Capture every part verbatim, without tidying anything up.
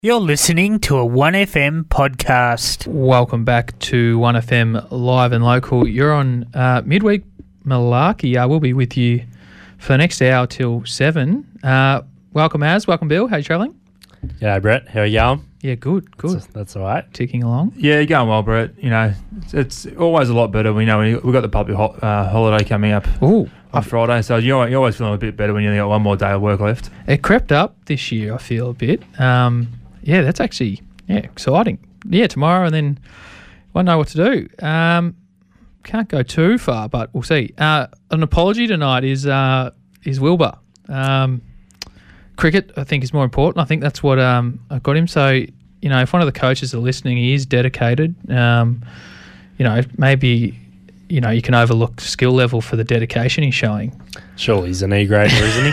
You're listening to a one F M podcast. Welcome back to one F M Live and Local. You're on uh, Midweek Malarkey. I will be with you for the next hour till seven. Uh, welcome, Az. Welcome, Bill. How you travelling? G'day, Brett. How are you going? Yeah, good, good. That's, that's all right. Ticking along. Yeah, you're going well, Brett. You know, it's, it's always a lot better when, you know, when we've got the public ho- uh, holiday coming up Ooh, on Friday, so you're, you're always feeling a bit better when you've got one more day of work left. It crept up this year, I feel, a bit. Um, yeah, that's actually yeah exciting. Yeah, tomorrow and then won't know what to do. Um, can't go too far, but we'll see. Uh, an apology tonight is uh, is Wilbur. Um, cricket, I think, is more important. I think that's what um, I got him. So, you know, if one of the coaches are listening, he is dedicated. Um, you know, maybe, you know, you can overlook skill level for the dedication he's showing. Surely he's an E-grader, isn't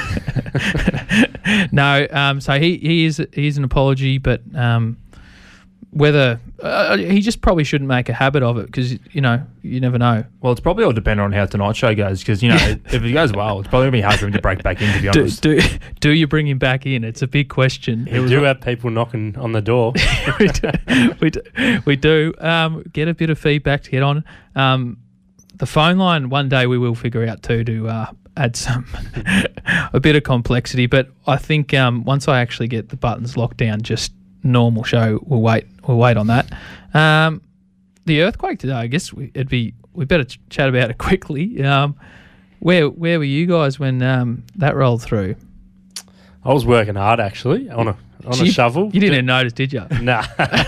he? No, um, so he, he is he is an apology, but um, whether uh, he just probably shouldn't make a habit of it because, you know, you never know. Well, it's probably all dependent on how tonight's show goes because, you know, Yeah. if it goes well, it's probably going to be hard for him to break back in, to be Do, honest. do do you bring him back in? It's a big question. We do have people knocking on the door. we do. We do. We do. Um, get a bit of feedback to get on. Um, the phone line, one day we will figure out too to uh, add some a bit of complexity. But I think um, once I actually get the buttons locked down, just normal show, we'll wait. We'll wait on that. Um, the earthquake today, I guess we, it'd be we better ch- chat about it quickly. Um, where where were you guys when um, that rolled through? I was working hard, actually, on a on So a you, shovel. You didn't even notice, did you? Nah.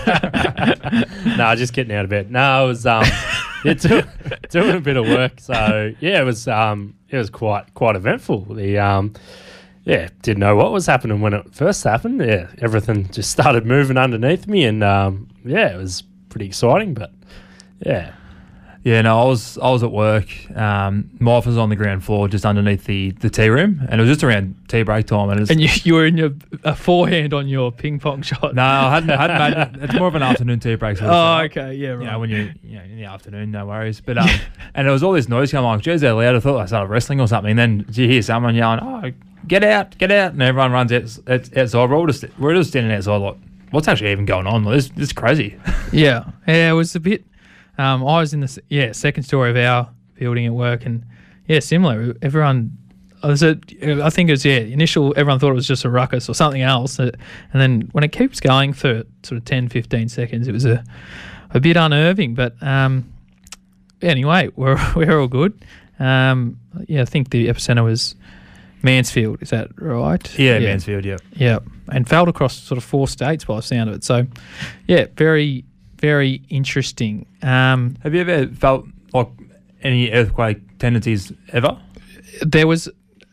nah, just getting out of bed. No, I was um, yeah, do, doing a bit of work. So, yeah, it was um, it was quite quite eventful. The um, yeah, didn't know what was happening when it first happened. Yeah, everything just started moving underneath me, and um, yeah, it was pretty exciting. But yeah, Yeah, no, I was I was at work. Um, my office was on the ground floor, just underneath the, the tea room, and it was just around tea break time. And, it was, And you, you were in your a forehand on your ping pong shot. no, I hadn't, I hadn't made, it's more of an afternoon tea break. Sort of Oh, setup. okay, yeah, right. You know, when you're you know, in the afternoon, no worries. But um, and there was all this noise coming on. Geez, they're loud. I thought I started wrestling or something. And then you hear someone yelling, "Oh, get out, get out!" And everyone runs out, out, outside. We're all just we're just standing outside, like, what's actually even going on? Like, this, this is crazy. Yeah, yeah, it was a bit. Um, I was in the s- yeah second story of our building at work, and yeah, similar. Everyone, I was at, I think it was yeah. Initial, everyone thought it was just a ruckus or something else, uh, and then when it keeps going for sort of ten, fifteen seconds, it was a a bit unnerving. But um, anyway, we're we're all good. Um, yeah, I think the epicenter was Mansfield. Is that right? Yeah, Mansfield. Yeah. Yeah, and felt across sort of four states by the sound of it. So, yeah, very, very interesting. Um, Have you ever felt like any earthquake tendencies ever? there was,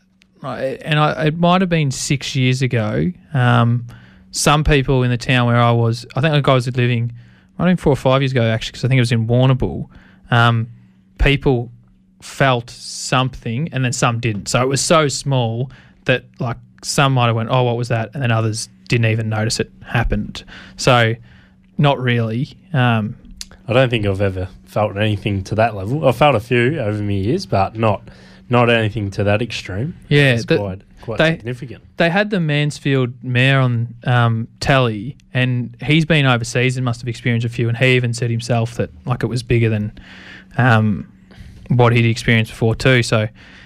and I, it might have been six years ago, um, some people in the town where I was, I think the guy was living, I think four or five years ago actually, because I think it was in Warrnambool, um, people felt something and then some didn't. So it was so small that like some might have went, oh, what was that? And then others didn't even notice it happened. So not really. Um, I don't think I've ever felt anything to that level. I've felt a few over my years, but not not anything to that extreme. Yeah, It's the- quite quite they- significant. They had the Mansfield mayor on um, telly, and he's been overseas and must have experienced a few. And he even said himself that like it was bigger than um, what he'd experienced before too. So,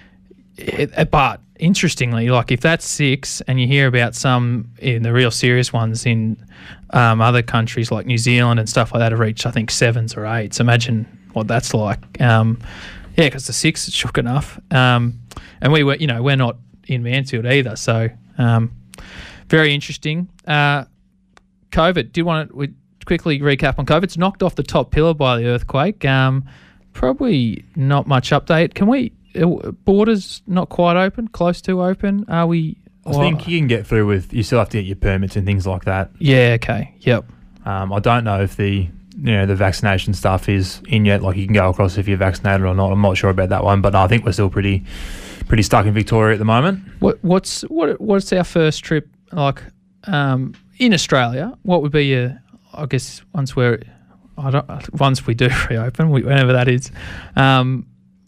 it, but interestingly, like if that's six, and you hear about some in the real serious ones in um, other countries like New Zealand and stuff like that have reached, I think, sevens or eights. Imagine what that's like. Um, yeah, because the six is shook enough, um, and we were, you know, we're not in Mansfield either. So um, very interesting. Uh, COVID. Do you want to we quickly recap on COVID? It's knocked off the top pillar by the earthquake. Um, probably not much update. Can we? Uh, borders not quite open. Close to open. Are we? I think you can get through with. You still have to get your permits and things like that. Yeah. Okay. Yep. Um, I don't know if the you know the vaccination stuff is in yet. Like you can go across if you're vaccinated or not. I'm not sure about that one, but no, I think we're still pretty pretty stuck in Victoria at the moment. What what's what what's our first trip like um, in Australia? What would be your? I guess once we're, I don't once we do reopen, whenever that is. Um,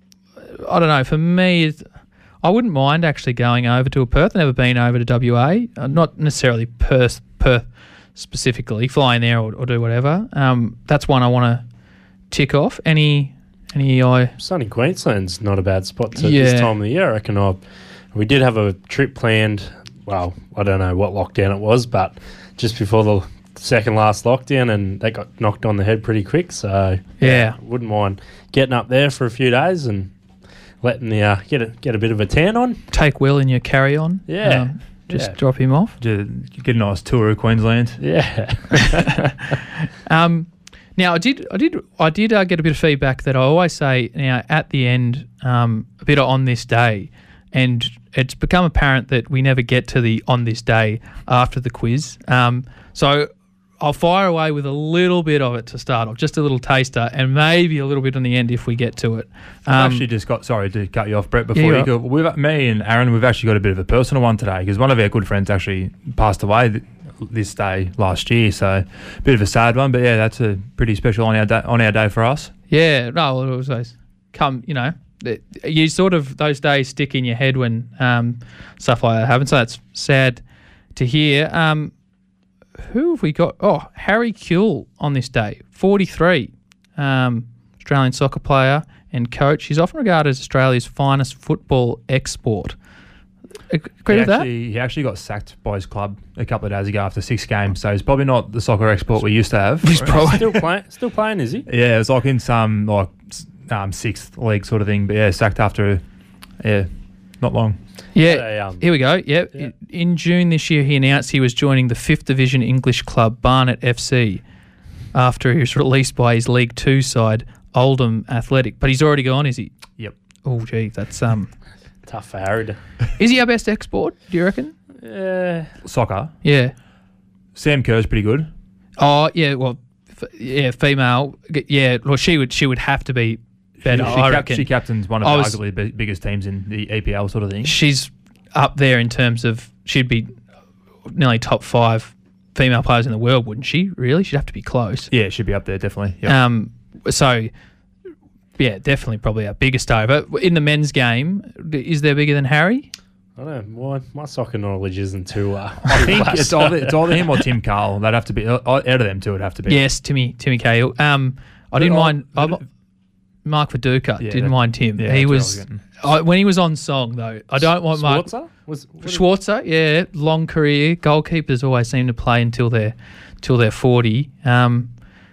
I don't know. For me, I wouldn't mind actually going over to a Perth. I've never been over to W A. Uh, not necessarily Perth, Perth specifically, fly in there or, or do whatever. Um, that's one I want to tick off. Any any I Sunny Queensland's not a bad spot to Yeah. this time of the year. I reckon I, we did have a trip planned. Well, I don't know what lockdown it was, but just before the second last lockdown, and that got knocked on the head pretty quick. So Yeah. wouldn't mind getting up there for a few days and letting the uh, get a get a bit of a tan on. take Will in your carry on. Yeah. Um, just Yeah. drop him off. Ju- Get a nice tour of Queensland. Yeah. Um, now I did, I did, I did uh, get a bit of feedback that I always say now at the end, um, a bit of on this day, and it's become apparent that we never get to the on this day after the quiz. Um, so I'll fire away with a little bit of it to start off, just a little taster, and maybe a little bit on the end if we get to it. I've Um, actually just got, sorry to cut you off, Brett, before Yeah, you you're go. We've, me and Aaron, we've actually got a bit of a personal one today because one of our good friends actually passed away th- this day last year. So a bit of a sad one, but yeah, that's a pretty special on our day, on our day for us. Yeah, no, it was those come, you know, it- you sort of, those days stick in your head when um, stuff like that happens. So that's sad to hear. Um, who have we got? Oh, Harry Kuehl on this day, forty-three, um, Australian soccer player and coach. He's often regarded as Australia's finest football export. Agree he with that? actually, He actually got sacked by his club a couple of days ago after six games, so he's probably not the soccer export we used to have. He's probably still playing. Still playing, is he? Yeah, it was like in some like s- um, sixth league sort of thing, but yeah, sacked after yeah, not long. yeah. They, um, Here we go. Yep. Yeah. In June this year, he announced he was joining the fifth Division English club Barnet F C after he was released by his League Two side Oldham Athletic. But he's already gone, is he? Yep. Oh, gee, that's um. tough for Harry to. Is he our best export? Do you reckon? Yeah. Soccer. Yeah. Sam Kerr's pretty good. Oh, yeah. Well, f- yeah, female. g- Yeah. Well, she would. She would have to be better. She, I cap- reckon. she captains one of I the was- arguably bi- biggest teams in the E P L sort of thing. She's up there in terms of she'd be nearly top five female players in the world, wouldn't she? Really, she'd have to be close. Yeah, should be up there definitely. Yep. Um, so, yeah, definitely probably our biggest star. But in the men's game, is there bigger than Harry? I don't know. My, my soccer knowledge isn't too. Uh, I think it's either, it's either him or Tim Carl. They'd have to be out of them two. It'd have to be. Yes, Timmy Timmy Cahill. Um, I didn't Oh, mind the- I, Mark Viduka. Yeah, didn't that- mind Tim. yeah, he that's what I was, was getting. I, when he was on song though. I don't want Mark Schwarzer? Was, what did- Schwarzer. Yeah, long career. Goalkeepers always seem to play until they're till they're forty. Um,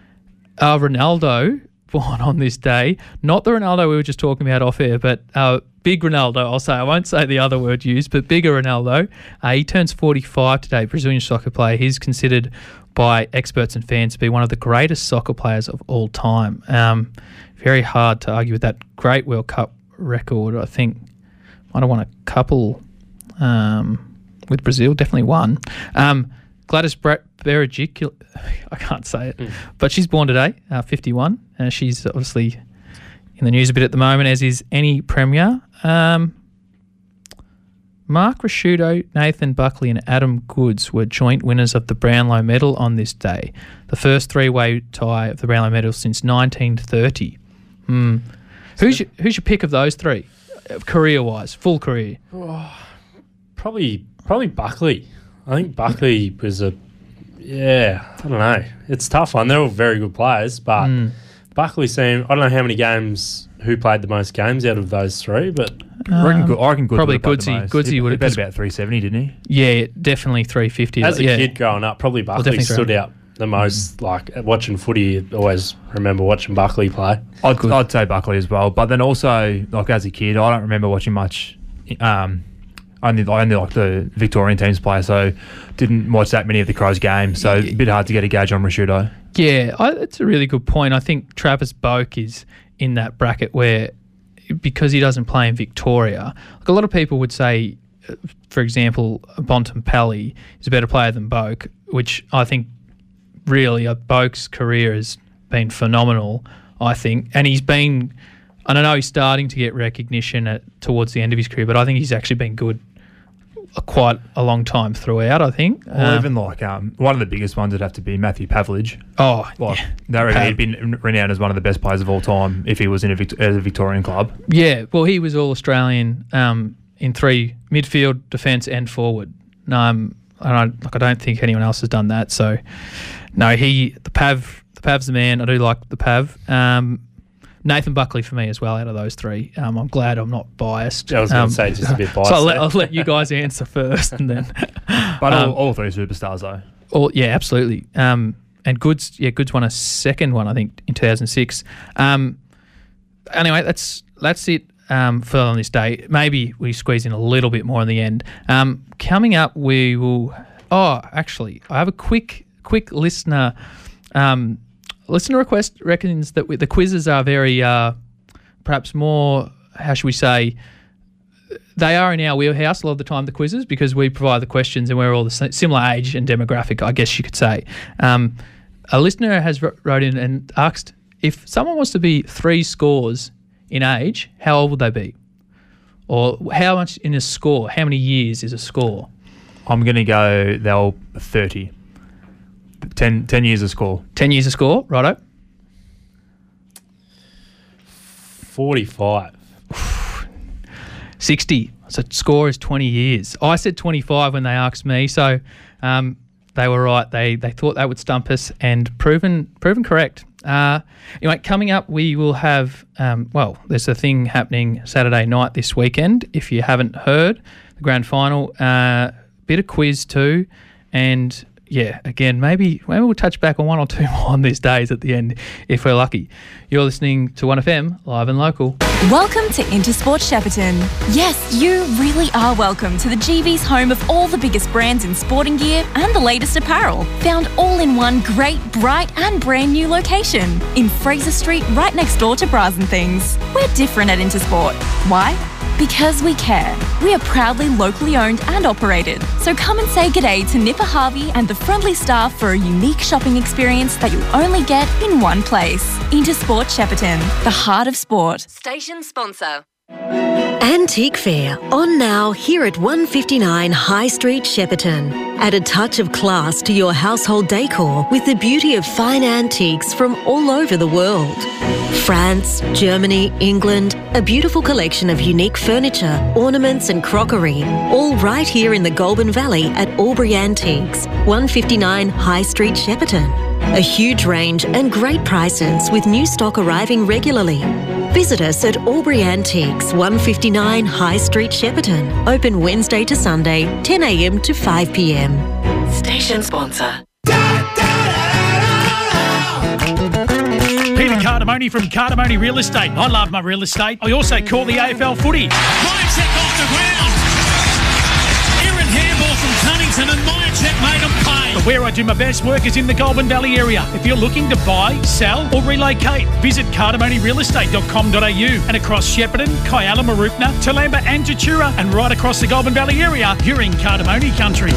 uh, Ronaldo born on this day, not the Ronaldo we were just talking about off air, but uh, big Ronaldo. I'll say I won't say the other word used, but bigger Ronaldo. Uh, he turns forty-five today. Brazilian soccer player. He's considered by experts and fans to be one of the greatest soccer players of all time. Um, very hard to argue with that great World Cup record. I think might have won a couple um, with Brazil. Definitely one. Um, Gladys Berejiklic, I can't say it, Mm. but she's born today, uh, fifty-one. Uh, she's obviously in the news a bit at the moment, as is any Premier. Um, Mark Rashudo, Nathan Buckley and Adam Goods were joint winners of the Brownlow Medal on this day, the first three-way tie of the Brownlow Medal since nineteen thirty. Hmm. Who's, your, who's your pick of those three, uh, career-wise, full career? Probably, probably Buckley. I think Buckley was a. Yeah, I don't know. It's a tough one. They're all very good players, but Hmm. Buckley seemed. I don't know how many games. Who played the most games out of those three? But I reckon, Um, Good- I reckon Goods probably would have played the Goodsy. most. Goodsy He- would he have- bet about three seventy, didn't he? Yeah, definitely three fifty. as a yeah. kid growing up, probably Buckley definitely stood so. out the most. Like watching footy, always remember watching Buckley play. I'd, I'd say Buckley as well. But then also, like as a kid, I don't remember watching much. Um, only, I only like the Victorian teams play, so didn't watch that many of the Crows games. So a bit hard to get a gauge on Rashudo. Yeah, I, that's a really good point. I think Travis Boak is in that bracket where, because he doesn't play in Victoria, like a lot of people would say, uh, for example, Bontempelli is a better player than Boak, which I think really uh, Boak's career has been phenomenal, I think. And he's been, I don't know, he's starting to get recognition at, towards the end of his career, but I think he's actually been good a, quite a long time throughout, I think. Or Um, even like um, one of the biggest ones would have to be Matthew Pavlich. oh, Like yeah. they reckon Pav. he'd been renowned as one of the best players of all time if he was in a, Vict- as a Victorian club. Yeah, well, he was all Australian um, in three midfield, defence, and forward. Um, and I like I don't think anyone else has done that. So no, he the Pav the Pav's the man. I do like the Pav. Um, Nathan Buckley for me as well out of those three. Um, I'm glad I'm not biased. I was going um, to say just a bit biased. So I'll let, there. I'll let you guys answer first, and then. But um, all, all three superstars though. All, yeah, absolutely. Um, and Goods, yeah, Goods won a second one, I think, in two thousand six. Um, anyway, that's that's it um, for on this day. Maybe we squeeze in a little bit more in the end. Um, coming up, we will. Oh, actually, I have a quick quick listener. Um, Listener request reckons that we, the quizzes are very, uh, perhaps more, how should we say, they are in our wheelhouse a lot of the time, the quizzes, because we provide the questions and we're all the similar age and demographic, I guess you could say. Um, a listener has wrote in and asked, if someone wants to be three scores in age, how old would they be? Or how much in a score, how many years is a score? I'm going to go, they'll thirty. ten, ten years of score. ten years of score, righto. forty-five. sixty. So score is twenty years. I said twenty-five when they asked me, so um, they were right. They they thought that would stump us, and proven proven correct. Uh, anyway, coming up, we will have, um, well, there's a thing happening Saturday night this weekend. If you haven't heard, the grand final, uh, bit of quiz too, and yeah, again, maybe maybe we'll touch back on one or two more on these days at the end if we're lucky. You're listening to one F M, live and local. Welcome to Intersport Shepparton. Yes, you really are welcome to the G B's home of all the biggest brands in sporting gear and the latest apparel. Found all in one great, bright and brand new location in Fraser Street, right next door to Bras and Things. We're different at Intersport. Why? Because we care. We are proudly locally owned and operated. So come and say g'day to Nipper Harvey and the friendly staff for a unique shopping experience that you'll only get in one place. Intersport Shepparton, the heart of sport. Station sponsor. Antique Fair, on now here at one fifty-nine High Street, Shepparton. Add a touch of class to your household decor with the beauty of fine antiques from all over the world. France, Germany, England, a beautiful collection of unique furniture, ornaments and crockery, all right here in the Goulburn Valley at Albury Antiques, one fifty-nine High Street, Shepparton. A huge range and great prices with new stock arriving regularly. Visit us at Albury Antiques, one fifty-nine High Street, Shepparton. Open Wednesday to Sunday, ten a m to five p m. Station sponsor. Peter Cardamone from Cardamone Real Estate. I love my real estate. I also call the A F L footy. Myercheck off the ground. Aaron Handball from Cunnington and Myercheck made them pay. But where I do my best work is in the Goulburn Valley area. If you're looking to buy, sell or relocate, visit cardamone real estate dot com dot a u. And across Shepparton, Kyalla, Mooroopna, Toolamba and Tatura, and right across the Goulburn Valley area, you're in Cardamone country.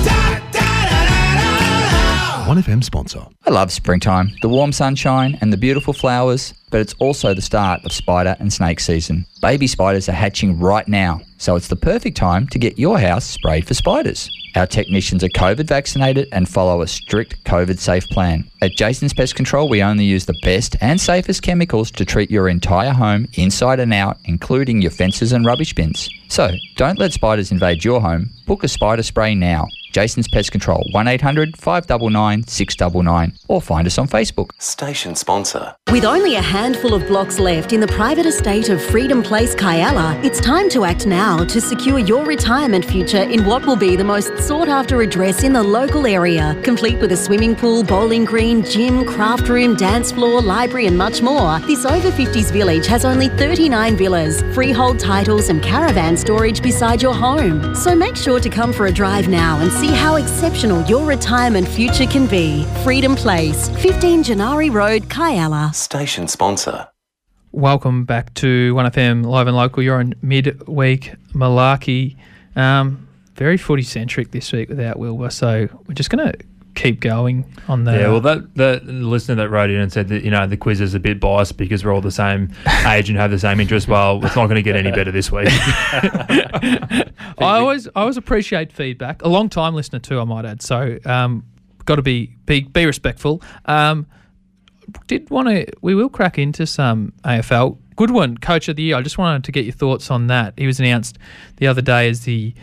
one F M sponsor. I love springtime, the warm sunshine and the beautiful flowers, but it's also the start of spider and snake season. Baby spiders are hatching right now, so it's the perfect time to get your house sprayed for spiders. Our technicians are COVID vaccinated and follow a strict COVID safe plan. At Jason's Pest Control, we only use the best and safest chemicals to treat your entire home inside and out, including your fences and rubbish bins. So, don't let spiders invade your home. Book a spider spray now. Jason's Pest Control, one eight hundred five nine nine six nine nine, or find us on Facebook. Station sponsor. With only a handful of blocks left in the private estate of Freedom Place, Kyalla, it's time to act now to secure your retirement future in what will be the most sought-after address in the local area, complete with a swimming pool, bowling green, gym, craft room, dance floor, library and much more. This over fifties village has only thirty-nine villas, freehold titles and caravan storage beside your home. So make sure to come for a drive now and see how exceptional your retirement future can be. Freedom Place, fifteen Janari Road, Kyalla. Station sponsor. Welcome back to one F M Live and Local. You're on midweek malarkey. Um, very footy-centric this week without Wilbur, so we're just going to keep going on the... Yeah, well, that the listener that wrote in and said that, you know, the quiz is a bit biased because we're all the same age and have the same interest. Well, it's not going to get any better this week. I always I always appreciate feedback. A long-time listener too, I might add. So, um, got to be, be be respectful. Um, did want to... We will crack into some A F L. Good one, Coach of the Year. I just wanted to get your thoughts on that. He was announced the other day as the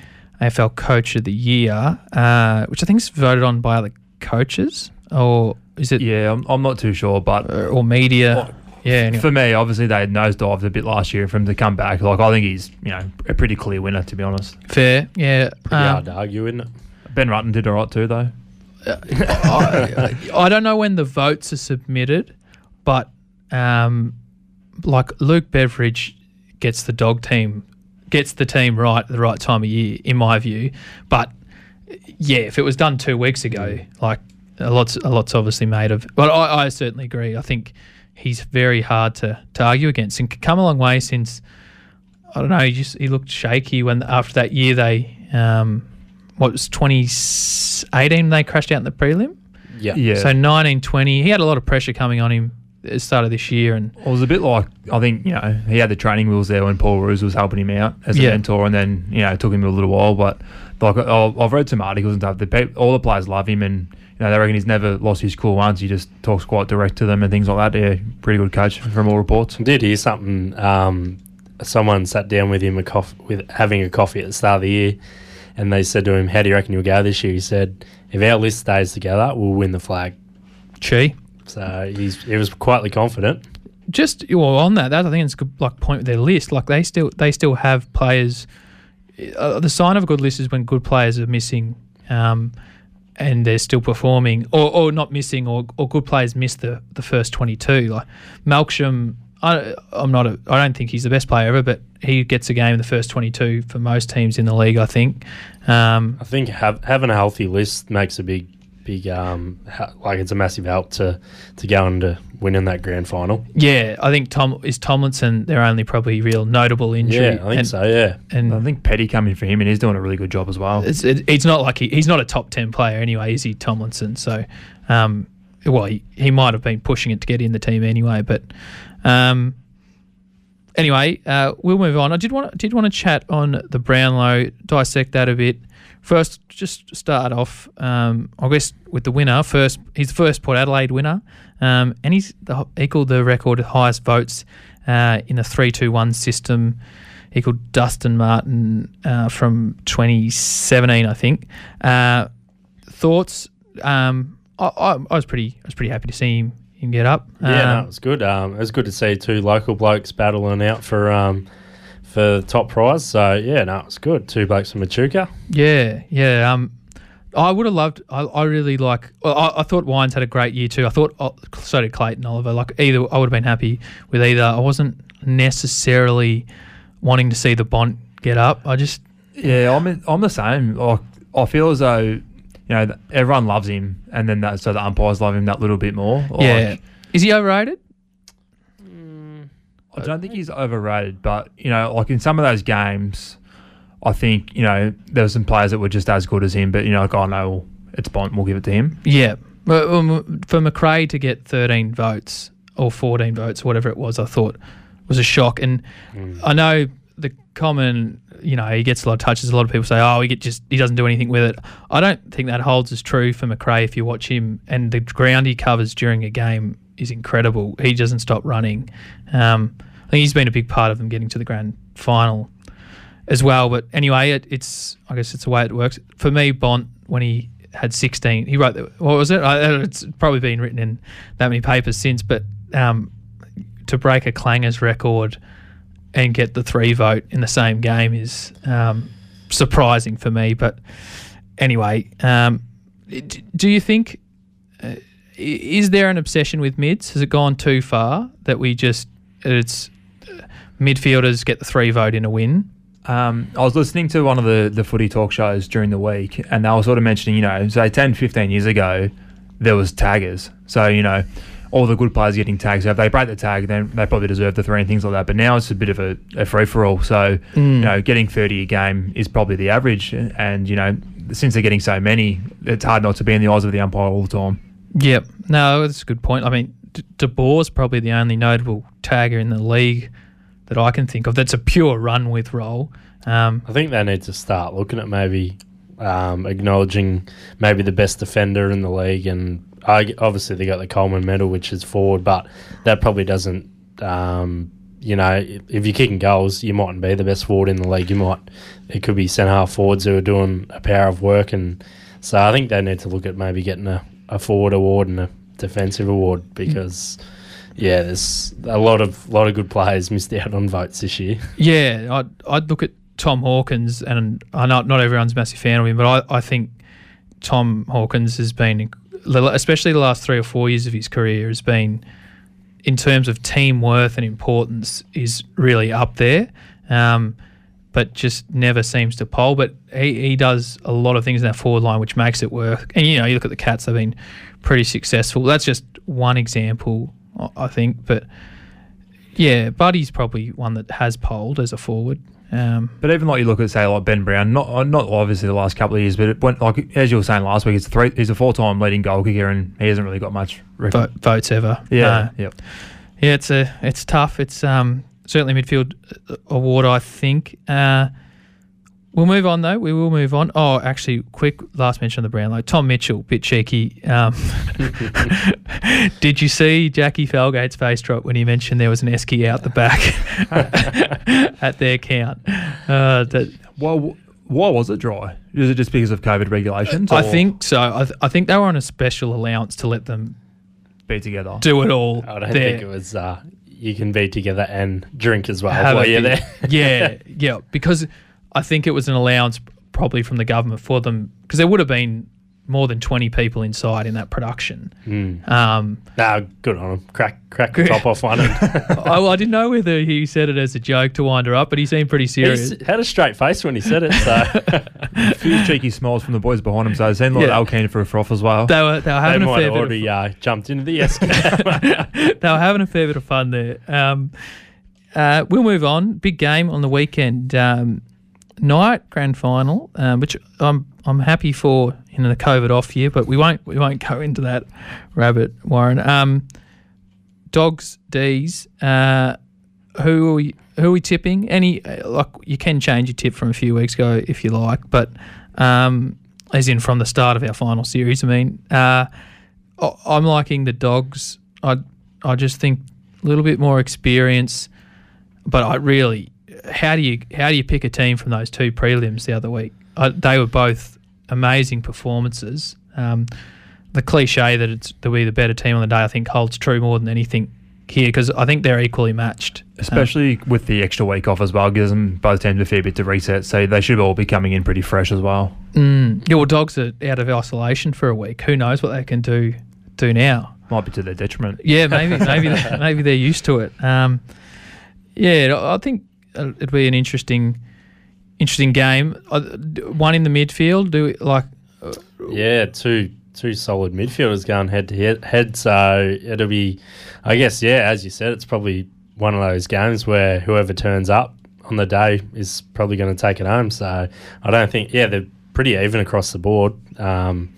A F L Coach of the Year, uh, which I think is voted on by other coaches, or is it? Yeah, I'm, I'm not too sure, but or, or media. Well, yeah, anyway. For me, obviously they nosedived a bit last year. For him to come back, like I think he's you know a pretty clear winner, to be honest. Fair, yeah. Pretty um, hard to argue, isn't it? Ben Rutten did all right too, though. I, I don't know when the votes are submitted, but um, like Luke Beveridge gets the dog team, gets the team right at the right time of year, in my view. But yeah, if it was done two weeks ago, like a lot's a lot's obviously made of. But I, I certainly agree. I think he's very hard to, to argue against, and come a long way since. I don't know. He just he looked shaky when after that year they. Um, What was twenty eighteen they crashed out in the prelim? Yeah. Yeah. So nineteen twenty, he had a lot of pressure coming on him at the start of this year. And It was a bit like, I think, you know, he had the training wheels there when Paul Roos was helping him out as a Yeah. mentor, and then, you know, it took him a little while. But like I- I've read some articles and stuff. The pe- all the players love him, and, you know, they reckon he's never lost his cool once. He just talks quite direct to them and things like that. Yeah, pretty good coach from all reports. I did hear something. Um, someone sat down with him a coff- with having a coffee at the start of the year, and they said to him, "How do you reckon you'll go this year?" He said, "If our list stays together, we'll win the flag." Chi. So he's he was quietly confident. Just well on that, that I think it's a good like point with their list. Like they still they still have players. Uh, the sign of a good list is when good players are missing, um, and they're still performing, or, or not missing, or, or good players miss the, the first twenty-two. Like Malcolm, I, I'm not. A, I don't think he's the best player ever, but he gets a game in the first twenty-two for most teams in the league. I think. Um, I think have, having a healthy list makes a big, big um, ha- like it's a massive help to to go into winning that grand final. yeah, I think Tom is Tomlinson their only probably real notable injury. Yeah, I think and, so. Yeah, and I think Petty coming for him, and he's doing a really good job as well. It's, it, it's not like he, he's not a top ten player anyway, is he, Tomlinson? So, um, well, he, he might have been pushing it to get in the team anyway. But um, anyway, uh, we'll move on. I did want did want to chat on the Brownlow, dissect that a bit. First, just start off, um, I guess, with the winner. First, he's the first Port Adelaide winner, um, and he's the, equalled the record of highest votes uh, in a three two one system. Equalled Dustin Martin uh, from twenty seventeen, I think. Uh, thoughts? Um, I, I, I was pretty, I was pretty happy to see him, him get up. yeah, Um, no, it was good. Um, it was good to see two local blokes battling out for um, for the top prize. So yeah, no, it was good. Two blokes from Echuca. Yeah, yeah. Um, I would have loved. I, I really like. Well, I, I thought Wines had a great year too. I thought oh, so did Clayton Oliver. Like either, I would have been happy with either. I wasn't necessarily wanting to see the Bont get up. I just Yeah, I'm I'm the same. Like I feel as though you know th- everyone loves him, and then that so the umpires love him that little bit more. Like, yeah. Is he overrated? I don't think he's overrated, but you know, like in some of those games, I think you know there were some players that were just as good as him. But you know, like, oh no, well, it's Bont, we'll give it to him. Yeah. But, um, for McRae to get thirteen votes or fourteen votes, whatever it was, I thought was a shock. And Mm. I know the common, you know, he gets a lot of touches. A lot of people say, oh, he get just he doesn't do anything with it. I don't think that holds as true for McRae if you watch him. And the ground he covers during a game is incredible. He doesn't stop running. Um, I think he's been a big part of them getting to the grand final as well. But anyway, it, it's I guess it's the way it works. For me, Bont, when he had sixteen, he wrote, the, what was it? I, it's probably been written in that many papers since, but um, to break a Clangers record and get the three vote in the same game is um, surprising for me. But anyway, um, d- do you think, uh, is there an obsession with mids? Has it gone too far that we just, it's uh, midfielders get the three vote in a win? Um, I was listening to one of the, the footy talk shows during the week, and they were sort of mentioning, you know, say ten, fifteen years ago, there was taggers. So, you know, all the good players getting tagged. So if they break the tag, then they probably deserve the three and things like that. But now it's a bit of a, a free-for-all. So, Mm. you know, getting thirty a game is probably the average. And, you know, since they're getting so many, it's hard not to be in the eyes of the umpire all the time. Yep. No, that's a good point. I mean, D- De Boer's probably the only notable tagger in the league that I can think of that's a pure run-with role. Um, I think they need to start looking at maybe um, acknowledging maybe the best defender in the league, and I, obviously they got the Coleman medal, which is forward, but that probably doesn't um, you know, if you're kicking goals, you mightn't be the best forward in the league. You might, it could be centre half forwards who are doing a power of work, and so I think they need to look at maybe getting a, a forward award and a defensive award because, yeah, there's a lot of lot of good players missed out on votes this year. Yeah, I'd I'd look at Tom Hawkins, and I know not everyone's a massive fan of him, but I, I think Tom Hawkins has been, especially the last three or four years of his career, has been, in terms of team worth and importance, is really up there, um, but just never seems to poll. But he, he does a lot of things in that forward line which makes it work. And, you know, you look at the Cats, they've been pretty successful. That's just one example, I think. But, yeah, Buddy's probably one that has polled as a forward. Um, but even like you look at, say, like Ben Brown, not not obviously the last couple of years, but it went, like as you were saying last week, it's three, he's a four-time leading goal kicker, and he hasn't really got much vo- votes ever. Yeah, uh, yep. yeah. It's a it's tough. It's um, certainly a midfield award, I think. Uh, we'll move on though. We will move on. Oh, actually, quick last mention of the Brownlow. Tom Mitchell, bit cheeky. Um, did you see Jackie Falgate's face drop when he mentioned there was an esky out the back at their count? Uh, that well, why was it dry? Is it just because of COVID regulations? I or? think so. I, th- I think they were on a special allowance to let them be together, do it all. I don't there. think it was. Uh, you can be together and drink as well Have while a you're bit- there. yeah, yeah, because I think it was an allowance probably from the government for them, because there would have been more than twenty people inside in that production. Mm. Um, no, good on him. Crack, crack the top off one. And I, well, I didn't know whether he said it as a joke to wind her up, but he seemed pretty serious. he had a straight face when he said it. So a few cheeky smiles from the boys behind him, so it seemed like Yeah. they were keen for a froth as well. They were they were having they a might fair have bit already of uh, jumped into the escape. they were having a fair bit of fun there. Um, uh, we'll move on. Big game on the weekend. Um, night grand final, um, which I'm I'm happy for in the COVID off year, but we won't we won't go into that rabbit, Warren. Um, Dogs D's. Uh, who are we who are we tipping? Any uh, like you can change your tip from a few weeks ago if you like, but um, as in from the start of our final series. I mean, uh, I- I'm liking the Dogs. I I just think a little bit more experience, but I really. How do you how do you pick a team from those two prelims the other week? I, they were both amazing performances. Um, the cliche that it's to be the better team on the day, I think, holds true more than anything here, because I think they're equally matched. Especially um, with the extra week off as well, gives them both teams a fair bit to reset, so they should all be coming in pretty fresh as well. Mm, yeah, well, Dogs are out of isolation for a week. Who knows what they can do do now? Might be to their detriment. Yeah, maybe maybe they, maybe they're used to it. Um, yeah, I think it'd be an interesting, interesting game. One in the midfield. Do we, like, uh, yeah, two two solid midfielders going head to head, head. So it'll be, I guess, yeah, as you said, it's probably one of those games where whoever turns up on the day is probably going to take it home. So I don't think, yeah, they're pretty even across the board. Um,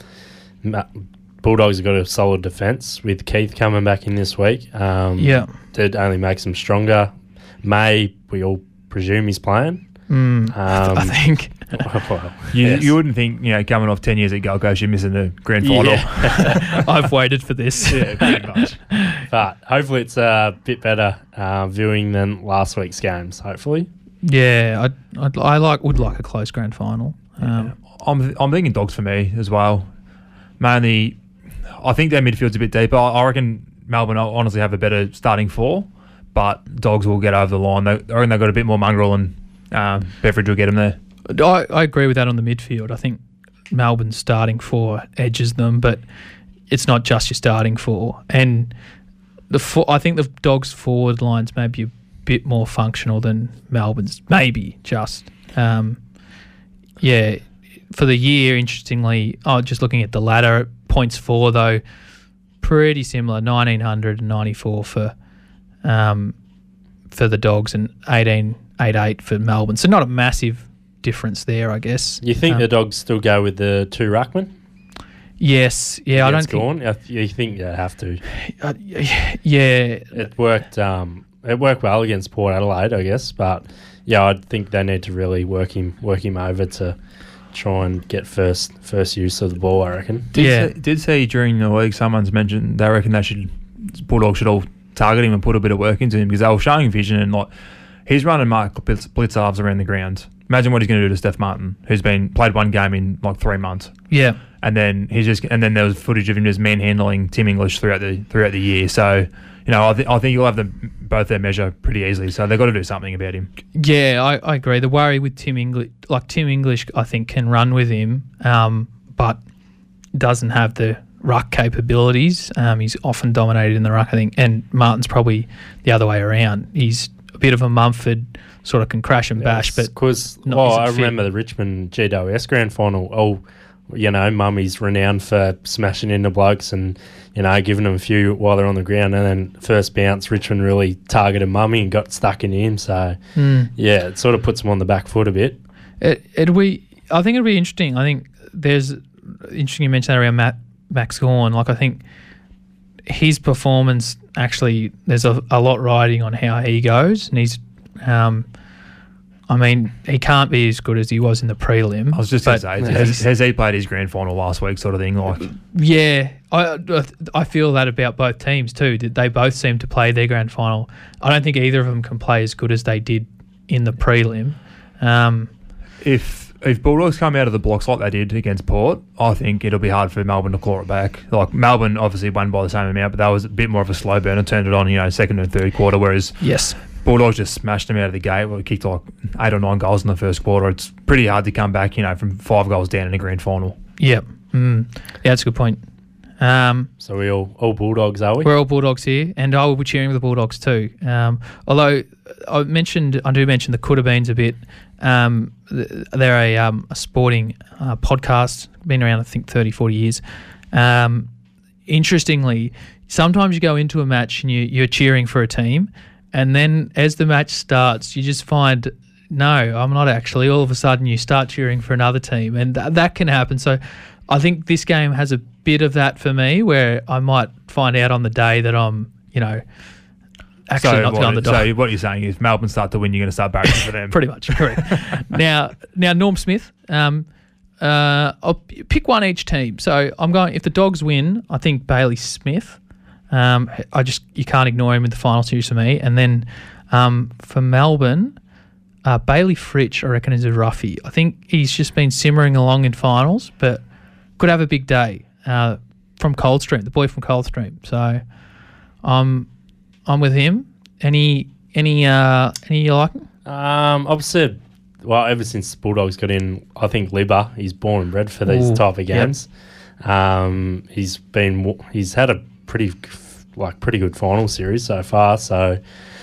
Bulldogs have got a solid defence with Keith coming back in this week. Um, yeah, it only makes them stronger. May, we all presume he's playing. Mm, um, I think. Well, you, yes. you wouldn't think, you know, coming off ten years at Gold Coast, you're missing the grand final. Yeah. I've waited for this. Yeah, pretty much. But hopefully it's a bit better uh, viewing than last week's games, hopefully. Yeah, I I'd, I like would like a close grand final. Um, I'm I'm thinking Dogs for me as well. Mainly, I think their midfield's a bit deeper. I reckon Melbourne honestly have a better starting four, but Dogs will get over the line. They, I reckon they've got a bit more mongrel, and um, Beveridge will get them there. I, I agree with that on the midfield. I think Melbourne's starting four edges them, but it's not just your starting four. And the four, I think the Dogs' forward lines may be a bit more functional than Melbourne's, maybe just. Um, yeah, for the year, interestingly, oh, just looking at the ladder, points for, though, pretty similar, nineteen ninety-four for um, for the Dogs and eighteen eighty-eight for Melbourne. So not a massive difference there, I guess. You think um, the Dogs still go with the two ruckmen? Yes. Yeah, I don't gone? think... You think they have to? Uh, yeah. It worked um, It worked well against Port Adelaide, I guess, but yeah, I think they need to really work him work him over to try and get first first use of the ball, I reckon. Did yeah. see, did see during the week someone's mentioned they reckon they should Bulldogs should all target him and put a bit of work into him because they were showing vision and like he's running Mark blitz, blitz halves around the ground. Imagine what he's going to do to Steph Martin, who's been played one game in like three months. Yeah, and then he's just and then there was footage of him just manhandling Tim English throughout the throughout the year. So you know, I, th- I think you'll have them both their measure pretty easily. So they've got to do something about him. Yeah, I, I agree. The worry with Tim English, like Tim English, I think can run with him, um, but doesn't have the ruck capabilities. Um, he's often dominated in the ruck, I think, and Martin's probably the other way around. He's a bit of a Mumford, sort of can crash and bash, yes, but because not, well, I fit. remember the Richmond G W S grand final. Oh, you know, Mummy's renowned for smashing into blokes and you know giving them a few while they're on the ground, and then first bounce, Richmond really targeted Mummy and got stuck into him. So mm. yeah, it sort of puts them on the back foot a bit. It it'll be. I think it'll be interesting. I think there's interesting you mentioned that around Matt Max Gawn. Like I think his performance actually there's a, a lot riding on how he goes, and he's. Um, I mean, he can't be as good as he was in the prelim. I was just going to say, has, has he played his grand final last week, sort of thing? Like, yeah, I I feel that about both teams too. They both seem to play their grand final. I don't think either of them can play as good as they did in the prelim. Um, if if Bulldogs come out of the blocks like they did against Port, I think it'll be hard for Melbourne to claw it back. Like Melbourne obviously won by the same amount, but that was a bit more of a slow burner. Turned it on, you know, second and third quarter. Whereas yes. Bulldogs just smashed them out of the gate. Well, kicked like eight or nine goals in the first quarter. It's pretty hard to come back, you know, from five goals down in a grand final. Yep. Mm. Yeah, that's a good point. Um, so we all all Bulldogs, are we? We're all Bulldogs here, and I will be cheering for the Bulldogs too. Um, although I mentioned, I do mention the Coulterbeans a bit. Um, they're a, um, a sporting uh, podcast, been around I think thirty, forty years. Um, interestingly, sometimes you go into a match and you, you're cheering for a team, and then as the match starts, you just find, no, I'm not actually. All of a sudden, you start cheering for another team, and th- that can happen. So I think this game has a bit of that for me, where I might find out on the day that I'm, you know, actually so not what, on the dog. So what you're saying is, if Melbourne start to win, you're going to start barracking for them. Pretty much, correct. now, now Norm Smith. Um, uh, I'll p- pick one each team. So I'm going. If the Dogs win, I think Bailey Smith. Um, I just you can't ignore him in the final series for me. And then um, for Melbourne, uh, Bailey Fritsch, I reckon, is a roughie. I think he's just been simmering along in finals, but could have a big day uh, from Coldstream, the boy from Coldstream. So um, I'm with him. Any any uh, any you liking? Um, I've said, well, ever since Bulldogs got in, I think Libba, he's born and bred for these Ooh, type of games. Yep. Um, he's been he's had a pretty like pretty good final series so far. So,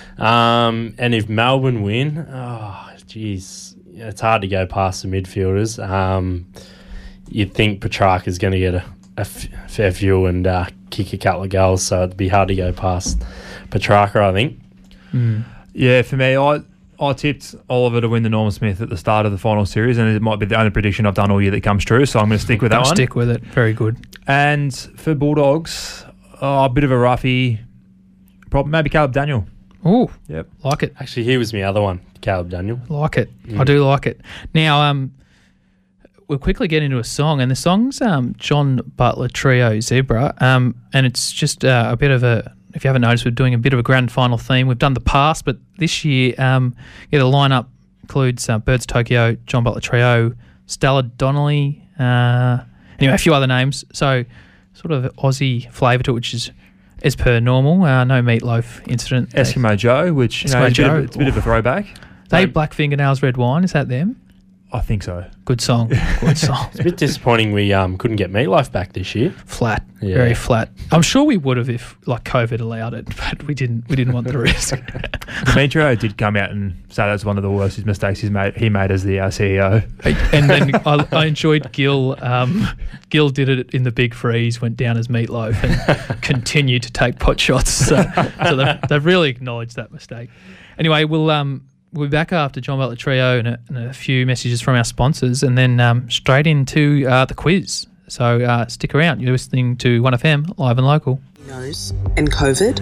um, and if Melbourne win, oh geez, it's hard to go past the midfielders. Um, you'd think Petrarca is going to get a, a f- fair few and uh, kick a couple of goals, so it'd be hard to go past Petrarca, I think. Mm. Yeah, for me, I I tipped Oliver to win the Norm Smith at the start of the final series, and it might be the only prediction I've done all year that comes true, so I'm going to stick with that I'll one. Stick with it. Very good. And for Bulldogs, oh, a bit of a roughie, probably maybe Caleb Daniel. Oh, yep, like it. Actually, he was my other one, Caleb Daniel. Like it. Mm. I do like it. Now, um, we'll quickly get into a song, and the song's um, John Butler Trio Zebra, um, and it's just uh, a bit of a, if you haven't noticed, we're doing a bit of a grand final theme. We've done the past, but this year, um, yeah, the lineup includes uh, Birds Tokyo, John Butler Trio, Stella Donnelly, uh, anyway, a few other names. So sort of Aussie flavour to it, which is as per normal. Uh, no meatloaf incident. Eskimo Joe, which you know, Eskimo it's, a bit of, Joe. it's a bit of a throwback. They Black Fingernails Red Wine, is that them? I think so. Good song. Good song. It's a bit disappointing we um, couldn't get Meatloaf back this year. Flat. Yeah. Very flat. I'm sure we would have if like COVID allowed it, but we didn't we didn't want the risk. Demetrio did come out and say that's one of the worst mistakes he's made he made as the uh, C E O. And then I, I enjoyed Gil. Um, Gil did it in the big freeze, went down as Meatloaf and continued to take pot shots. So, so they've, they've really acknowledged that mistake. Anyway, we'll um we'll be back after John Butler Trio and a, and a few messages from our sponsors, and then um, straight into uh, the quiz. So uh, stick around. You're listening to one F M, live and local. Nose and COVID.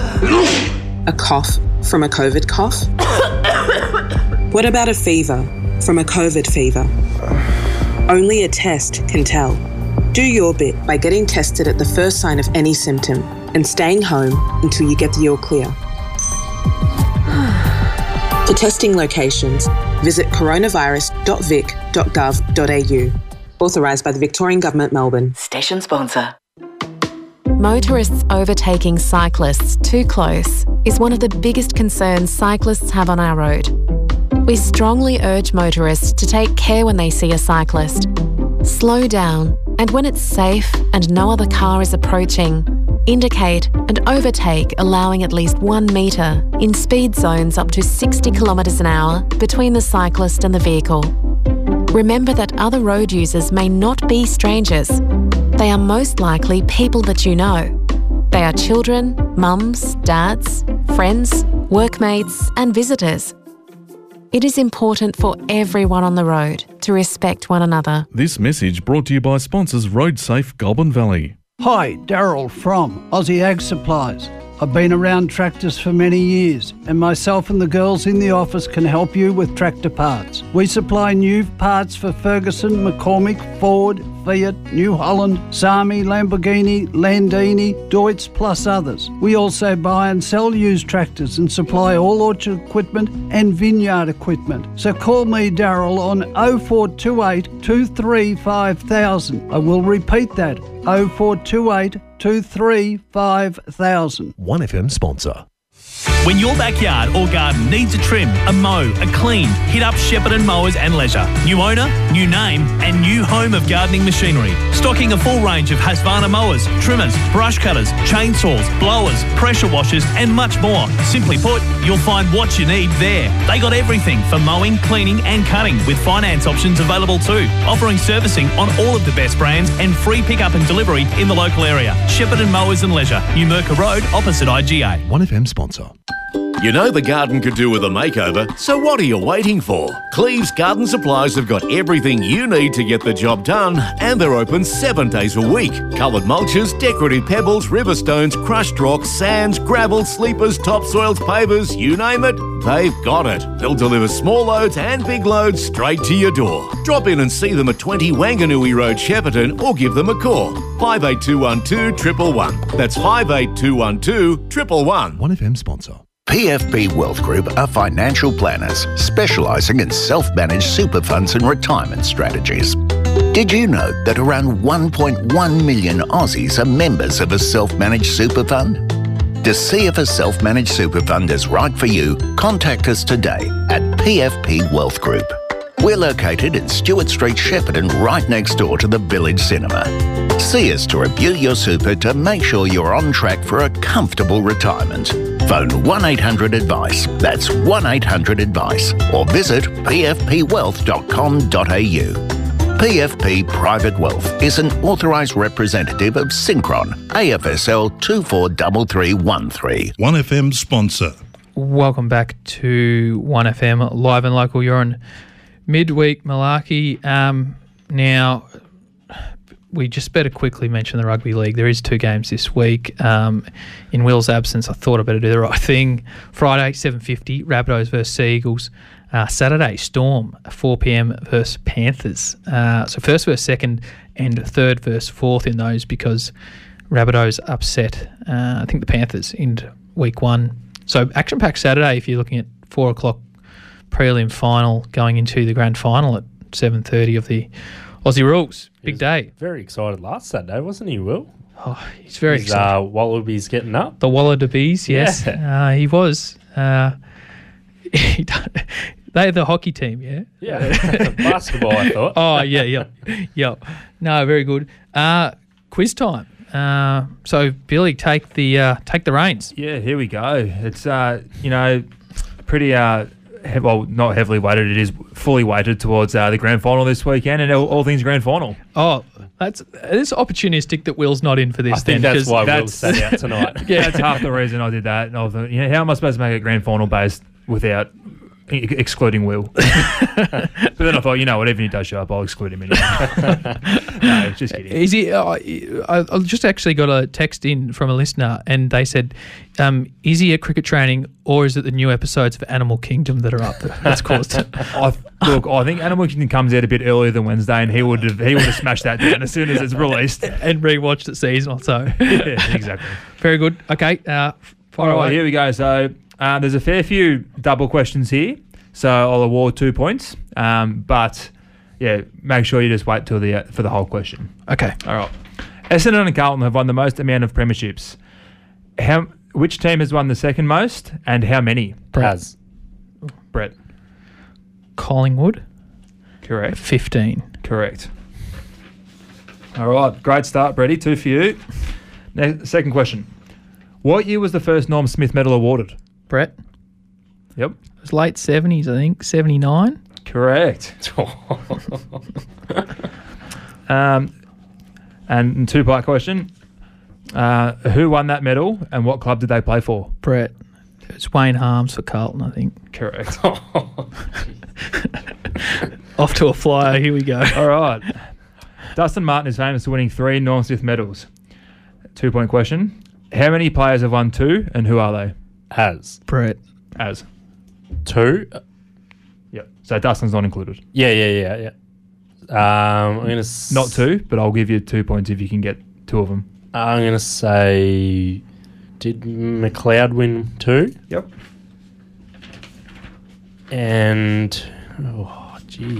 A cough from a COVID cough. What about a fever from a COVID fever? Only a test can tell. Do your bit by getting tested at the first sign of any symptom and staying home until you get the all clear. For testing locations, visit coronavirus dot vic dot gov dot a u. Authorised by the Victorian Government, Melbourne. Station sponsor. Motorists overtaking cyclists too close is one of the biggest concerns cyclists have on our road. We strongly urge motorists to take care when they see a cyclist. Slow down, and when it's safe and no other car is approaching, indicate and overtake, allowing at least one metre in speed zones up to sixty kilometres an hour between the cyclist and the vehicle. Remember that other road users may not be strangers. They are most likely people that you know. They are children, mums, dads, friends, workmates, and visitors. It is important for everyone on the road to respect one another. This message brought to you by sponsors RoadSafe Goulburn Valley. Hi, Daryl from Aussie Ag Supplies. I've been around tractors for many years, and myself and the girls in the office can help you with tractor parts. We supply new parts for Ferguson, McCormick, Ford, Fiat, New Holland, Sami, Lamborghini, Landini, Deutz, plus others. We also buy and sell used tractors and supply all orchard equipment and vineyard equipment. So call me, Daryl, on oh four two eight, two three five thousand. I will repeat that, oh four two eight, two three five thousand. one F M sponsor. When your backyard or garden needs a trim, a mow, a clean, hit up Shepparton Mowers and Leisure. New owner, new name, and new home of gardening machinery. Stocking a full range of Husqvarna mowers, trimmers, brush cutters, chainsaws, blowers, pressure washers, and much more. Simply put, you'll find what you need there. They got everything for mowing, cleaning, and cutting, with finance options available too. Offering servicing on all of the best brands and free pickup and delivery in the local area. Shepparton Mowers and Leisure, New Merker Road, opposite I G A. one F M sponsor. You know the garden could do with a makeover, so what are you waiting for? Cleves Garden Supplies have got everything you need to get the job done, and they're open seven days a week. Coloured mulches, decorative pebbles, river stones, crushed rocks, sands, gravel, sleepers, topsoils, pavers, you name it, they've got it. They'll deliver small loads and big loads straight to your door. Drop in and see them at twenty Wanganui Road, Shepparton, or give them a call. five eight two one two, one one one. That's five eight two one two, one one one. one F M sponsor. P F P Wealth Group are financial planners specialising in self-managed super funds and retirement strategies. Did you know that around one point one million Aussies are members of a self-managed super fund? To see if a self-managed super fund is right for you, contact us today at P F P Wealth Group. We're located in Stewart Street, Shepparton, right next door to the Village Cinema. See us to review your super to make sure you're on track for a comfortable retirement. Phone one eight hundred advice, that's one eight hundred advice, or visit p f p wealth dot com dot a u. P F P Private Wealth is an authorised representative of Synchron, A F S L two four three three one three. one F M sponsor. Welcome back to one F M, live and local. You're on midweek malarkey. Um, now, we just better quickly mention the rugby league. There is two games this week. Um, in Will's absence, I thought I better do the right thing. Friday, seven fifty, Rabbitohs versus Sea Eagles. Uh, Saturday, Storm, four p.m. versus Panthers. Uh, so first versus second and third versus fourth in those, because Rabbitohs upset, uh, I think, the Panthers in week one. So action-packed Saturday if you're looking at four o'clock prelim final going into the grand final at seven thirty of the Aussie Rules. Big day. Very excited last Saturday, wasn't he, Will? Oh, he's very His, excited. Uh, Wallabies getting up. The Wallabies, yes. Yeah. Uh, he was. Uh, he they're the hockey team, yeah? Yeah. Basketball, I thought. Oh, yeah, yeah. Yeah. No, very good. Uh, quiz time. Uh, so, Billy, take the uh, take the reins. Yeah, here we go. It's, uh, you know, pretty... Uh, he- well, not heavily weighted. It is fully weighted towards uh, the grand final this weekend and all, all things grand final. Oh, that's it's opportunistic that Will's not in for this. I think then, that's 'cause why that's- Will's sat out tonight. Yeah, that's half the reason I did that. And I was, you know, how am I supposed to make it grand final based without e- excluding Will. But then I thought, you know what, even if he does show up, I'll exclude him anyway. No, just kidding. Is he? Uh, I, I just actually got a text in from a listener, and they said, um, "Is he at cricket training, or is it the new episodes of Animal Kingdom that are up that- that's caused it?" I, look, I think Animal Kingdom comes out a bit earlier than Wednesday, and he would have he would have smashed that down as soon as it's released and rewatched it season or so. Yeah, exactly. Very good. Okay. Uh, All right, here we go. So uh, there's a fair few double questions here, so I'll award two points. Um, but yeah, make sure you just wait till the uh, for the whole question. Okay. All right. Essendon and Carlton have won the most amount of premierships. How? Which team has won the second most, and how many? Has. Brett. Collingwood. Correct. Fifteen. Correct. All right. Great start, Bretty. Two for you. Now, second question. What year was the first Norm Smith medal awarded? Brett. Yep. It was late seventies, I think. Seventy-nine. Correct. um, and two-part question. Uh, who won that medal and what club did they play for? Brett. It was Wayne Harms for Carlton, I think. Correct. Off to a flyer. Here we go. All right. Dustin Martin is famous for winning three Norm Smith medals. Two-point question. How many players have won two, and who are they? Has. Brett. As. Two? Yep. So Dustin's not included. Yeah, yeah, yeah, yeah. Um, I'm going to... S- Not two, but I'll give you two points if you can get two of them. I'm going to say... Did McLeod win two? Yep. And... Oh, gee.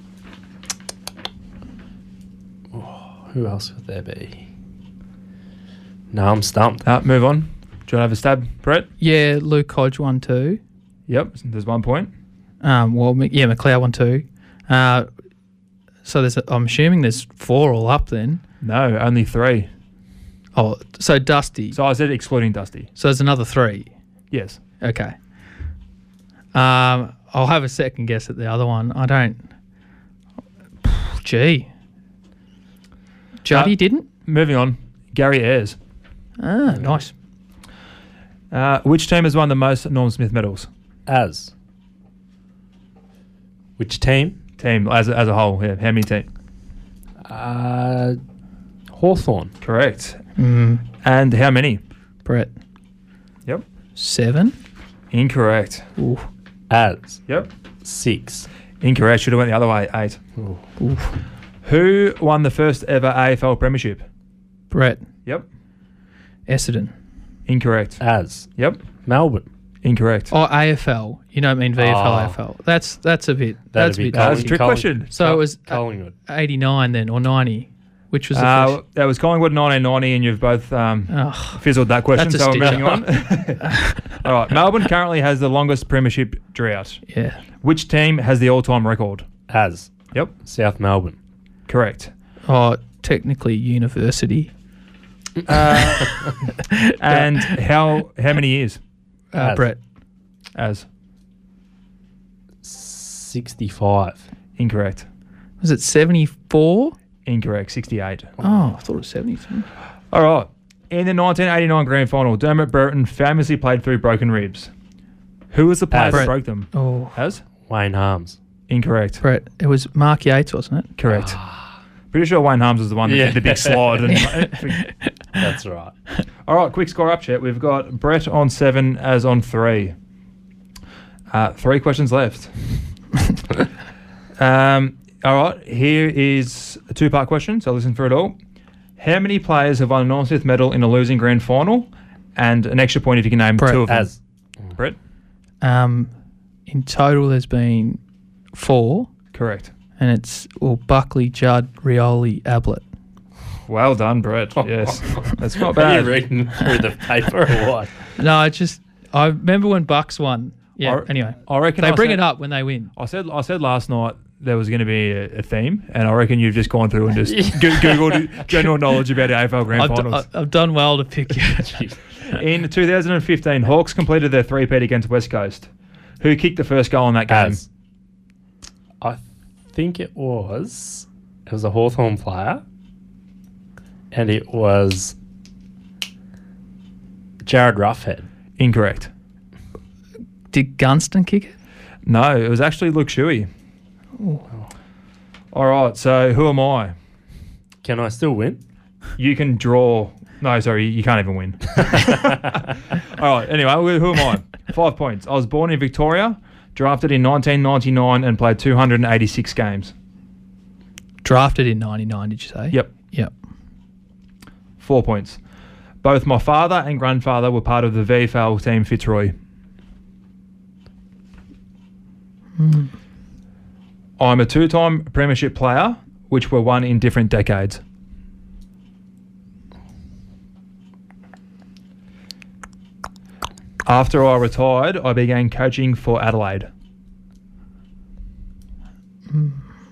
Oh, who else would there be? No, I'm stumped. Uh, move on. Do you want to have a stab, Brett? Yeah, Luke Hodge won two. Yep, there's one point. Um, well, Mc- yeah, McLeod won two. Uh, so there's, a, I'm assuming there's four all up then. No, only three. Oh, so Dusty. So I said excluding Dusty. So there's another three. Yes. Okay. Um, I'll have a second guess at the other one. I don't. Gee. Juddy Uh, didn't? Moving on. Gary Ayres. Ah, nice. Uh, which team has won the most Norm Smith medals? As. Which team? Team as a, as a whole. Yeah. How many teams? Uh, Hawthorn. Correct. Mm. And how many? Brett. Yep. Seven. Incorrect. Ooh. As. Yep. Six. Incorrect. Should have went the other way. Eight. Ooh. Oof. Who won the first ever A F L premiership? Brett. Yep. Essendon. Incorrect. As. Yep. Melbourne. Incorrect. Oh, A F L. You don't mean V F L, Oh. A F L. That's that's a bit. That'd That's a be bit. That was a dodgy. trick Colling- question. So it was uh, Collingwood. eighty-nine then, or ninety. Which was the Uh, first? that was Collingwood nineteen ninety, and you've both um, Oh, fizzled that question, That's a so we're stitch moving on. All right. Melbourne currently has the longest premiership drought. yeah. Which team has the all-time record? As. Yep. South Melbourne. Correct. Oh, technically university. Uh, and how how many years? Uh, As. Brett. As sixty-five. incorrect. Was it seventy-four? Incorrect. sixty-eight. Oh, I thought it was seventy-three. All right. In the nineteen eighty-nine grand final, Dermot Burton famously played through broken ribs. Who was the player As. that Brett. broke them? Oh, As? Wayne Harms. Incorrect. Brett. It was Mark Yates, wasn't it? Correct. Pretty sure Wayne Harms was the one that Yeah. did the big slide. And That's right. All right, quick score up chat. We've got Brett on seven, as on three. Uh, three questions left. um, all right, here is a two-part question, so listen for it all. How many players have won a Norm Smith medal in a losing grand final? And an extra point if you can name Brett. two of them. As. Brett? Um, in total, there's been four, Correct. and it's well Buckley, Judd, Rioli, Ablett. Well done, Brett. Yes. That's not Are you bad. reading through the paper or what? No, I just I remember when Bucks won. Yeah. I- anyway, I reckon they I bring said- it up when they win. I said I said last night there was going to be a, a theme, and I reckon you've just gone through and just go- Googled general knowledge about A F L grand I've, d- finals. I- I've done well to pick you. In two thousand fifteen, Hawks completed their three-peat against West Coast. Who kicked the first goal in that game? As. I think it was. It was a Hawthorn player. And it was Jared Roughhead. Incorrect. Did Gunston kick it? No, it was actually Luke Shuey. Ooh. All right, so who am I? Can I still win? You can draw. No, sorry, you can't even win. All right, anyway, who am I? Five points. I was born in Victoria, drafted in nineteen ninety-nine and played two hundred eighty-six games. Drafted in ninety-nine, did you say? Yep. Yep. Four points. Both my father and grandfather were part of the V F L team Fitzroy. Mm. I'm a two-time premiership player, which were won in different decades. After I retired, I began coaching for Adelaide. Mm.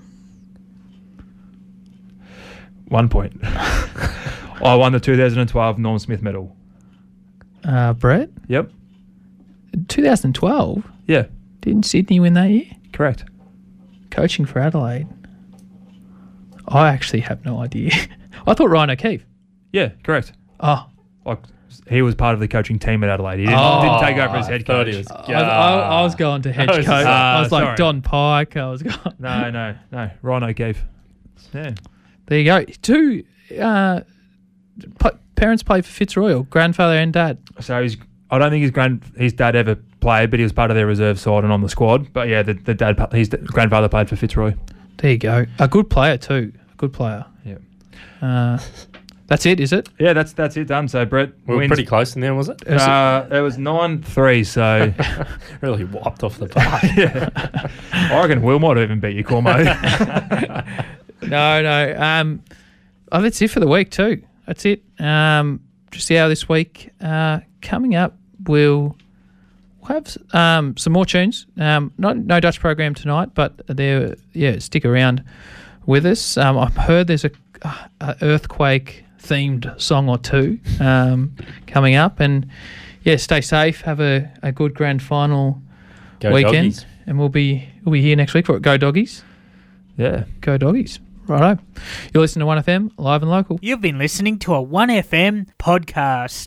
One point. I won the two thousand twelve Norm Smith Medal. Uh, Brett? Yep. twenty twelve? Yeah. Didn't Sydney win that year? Correct. Coaching for Adelaide. I actually have no idea. I thought Ryan O'Keefe. Yeah, correct. Oh. Like, he was part of the coaching team at Adelaide. He didn't, Oh, didn't take over as head I thought coach. he was- I, I, I was going to head I coach. was- I was uh, like sorry. Don Pike. I was going. No, no, no. Ryan O'Keefe. Yeah. There you go. Two uh, p- parents played for Fitzroy, or grandfather and dad. So he's, I don't think his grand his dad ever played, but he was part of their reserve side and on the squad. But yeah, the, the dad, his grandfather played for Fitzroy. There you go. A good player too. A good player. Yeah. Uh, that's it, is it? Yeah, that's that's it done. So Brett We were wins. pretty close in there, was it? Uh, it was nine three. So Really wiped off the park. yeah. I reckon Will might have even beat you, Cormo. No, no. Um, oh, that's it for the week too. That's it. Um, just see how this week. Uh, coming up, we'll have um, some more tunes. Um, not no Dutch program tonight, but there. Yeah, stick around with us. Um, I've heard there's a, a earthquake themed song or two um, coming up, and yeah, stay safe. Have a, a good grand final Go weekend, Doggies. and we'll be we'll be here next week for it. Go Doggies. Yeah. Go Doggies. Righto. You're listening to one F M, live and local. You've been listening to a one F M podcast.